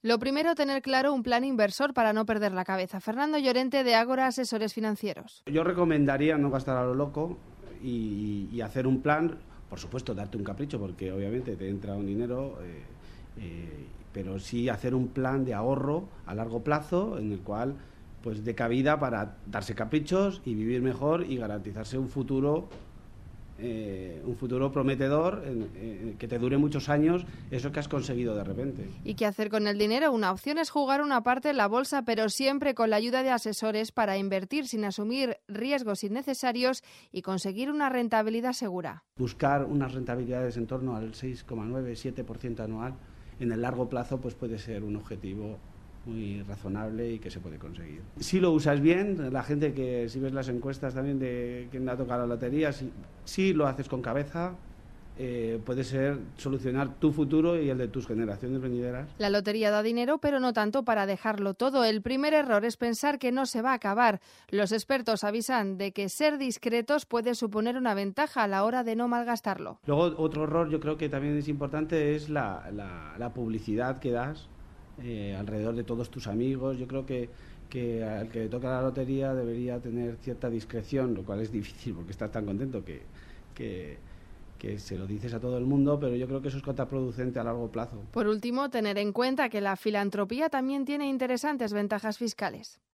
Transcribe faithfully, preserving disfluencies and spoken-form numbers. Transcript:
Lo primero, tener claro un plan inversor para no perder la cabeza. Fernando Llorente, de Ágora Asesores Financieros. Yo recomendaría no gastar a lo loco y, y hacer un plan, por supuesto, darte un capricho, porque obviamente te entra un dinero, eh, eh, pero sí hacer un plan de ahorro a largo plazo en el cual pues dé cabida para darse caprichos y vivir mejor y garantizarse un futuro Eh, un futuro prometedor en, eh, que te dure muchos años eso que has conseguido de repente. ¿Y qué hacer con el dinero? Una opción es jugar una parte en la bolsa, pero siempre con la ayuda de asesores para invertir sin asumir riesgos innecesarios y conseguir una rentabilidad segura. Buscar unas rentabilidades en torno al seis coma nueve siete por ciento anual en el largo plazo pues puede ser un objetivo muy razonable y que se puede conseguir. Si lo usas bien, la gente que, si ves las encuestas también de quien ha tocado la lotería, si, si lo haces con cabeza, eh, puede ser solucionar tu futuro y el de tus generaciones venideras. La lotería da dinero, pero no tanto para dejarlo todo. El primer error es pensar que no se va a acabar. Los expertos avisan de que ser discretos puede suponer una ventaja a la hora de no malgastarlo. Luego, otro error yo creo que también es importante es la, la, la publicidad que das Eh, alrededor de todos tus amigos. Yo creo que, que al que le toca la lotería debería tener cierta discreción, lo cual es difícil porque estás tan contento que, que, que se lo dices a todo el mundo, pero yo creo que eso es contraproducente a largo plazo. Por último, tener en cuenta que la filantropía también tiene interesantes ventajas fiscales.